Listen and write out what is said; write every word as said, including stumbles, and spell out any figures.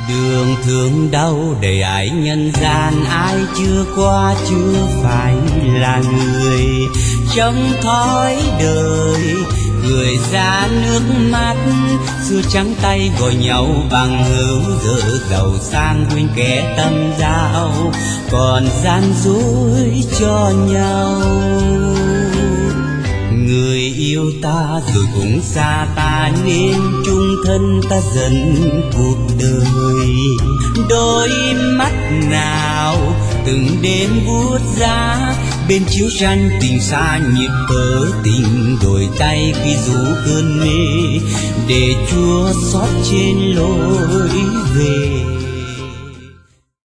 Đường thương đau đầy ải nhân gian, ai chưa qua chưa phải là người. Trong thói đời người ra nước mắt, xưa trắng tay gọi nhau bằng hữu, giờ giàu sang quên kẻ tâm giao, còn gian dối cho nhau. Người yêu ta rồi cũng xa ta, nên chung thân ta dần cuộc đời. Đôi mắt nào từng đêm buốt giá, bên chiếu tranh tình xa nhịp thở tình, đổi tay khi rủ cơn mê, để Chúa xót trên lối về.